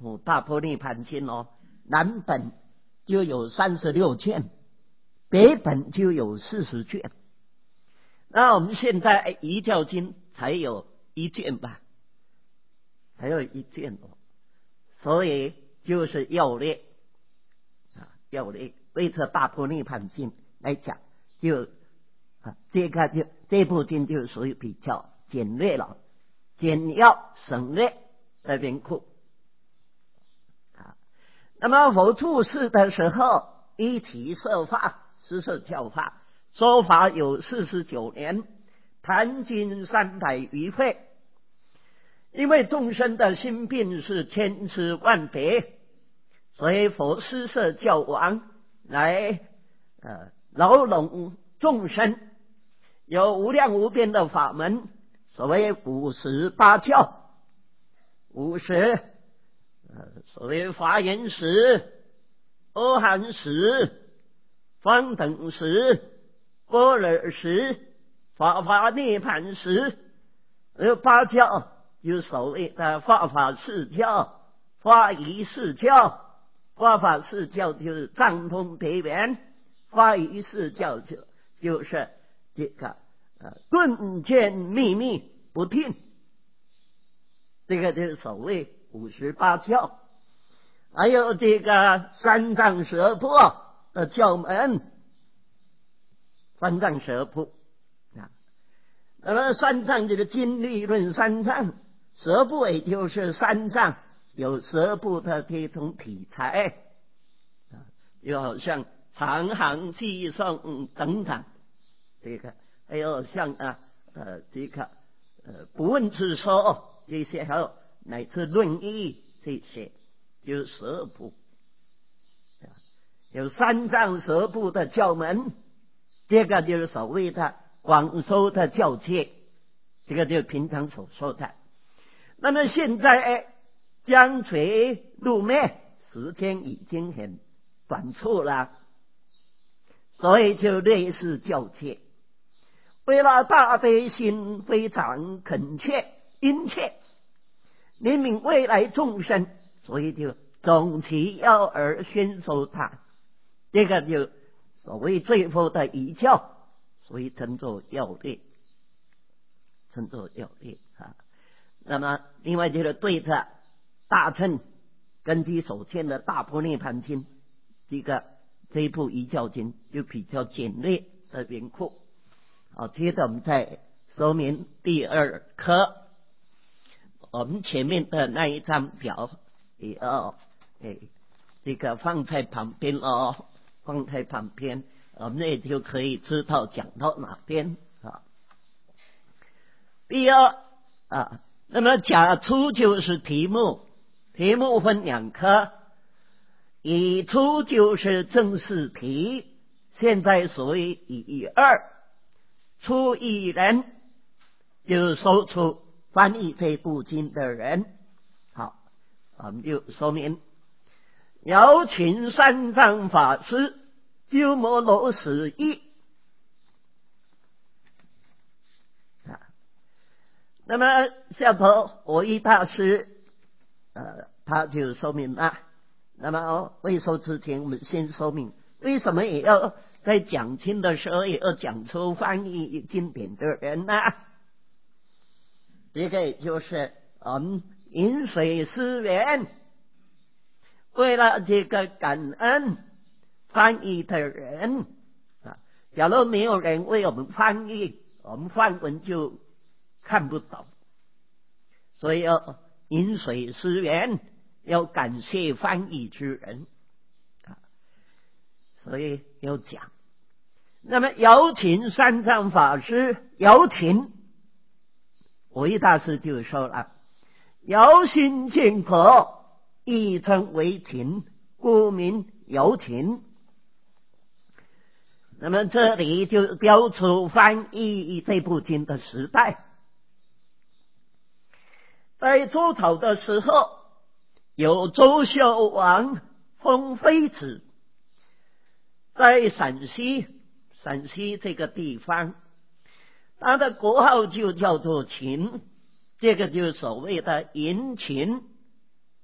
大般涅盘经南本就有36卷，北本就有40卷。那我们现在遗教经才有1卷吧，才有1卷所以就是要略要略。为这大般涅盘经来讲，这部经就属于比较简略了，简要省略的缘故。那么佛住世的时候，一体摄法，实摄教法，说法有49年，谈经300余会。因为众生的心病是千差万别，所以佛施设教王来牢笼众生，有无量无边的法门，所谓58教，50所谓华严时、阿含时、方等时、般若时、法涅盘时，有8教，有所谓的法4教、法仪4教。法4教就是藏通别圆，法仪4教就是这个顿见秘密不听，这个就是所谓58教。还有这个三藏十部的教门，三藏十部那么三藏这个经律论三藏，十部也就是三藏有10部的这种题材就好像长行寄送等等，这个还有像这个不问自说这些，还有乃至论义这些，有10部，有三藏10部的教门，这个就是所谓的广修的教戒，这个就是平常所说的。那么现在将垂入灭，时间已经很短促了，所以就类似教戒。为了大悲心非常恳切殷切，怜悯未来众生，所以就总其要而宣说它，这个就所谓最后的遗教，所以称作要略，称作要略那么另外就是对着大乘根基所见的大般涅盘经，这一部遗教经就比较简略的缘故。接着我们再说明第2科，我们前面的那一张表也要这个放在旁边放在旁边，我们也就可以知道讲到哪边第2那么甲初就是题目，题目分2科，乙初就是正式题，现在所谓乙2，初一人就是说出翻译这部经的人。好，我们就说明邀请三藏法师鸠摩罗什译。那么下头我一大师他就说明了。那么未说之前，我们先说明为什么也要在讲经的时候也要讲出翻译经典的人呢？这个也就是我们饮水思源，为了这个感恩翻译的人假如没有人为我们翻译，我们梵文就看不懂，所以要饮水思源，要感谢翻译之人所以要讲。那么邀请三藏法师，邀请我一大师就说了，邀心见佛，亦称为请，故名邀请。那么这里就标出翻译这部经的时代。在周朝的时候，有周孝王封妃子，在陕西这个地方，他的国号就叫做秦，这个就是所谓的迎秦。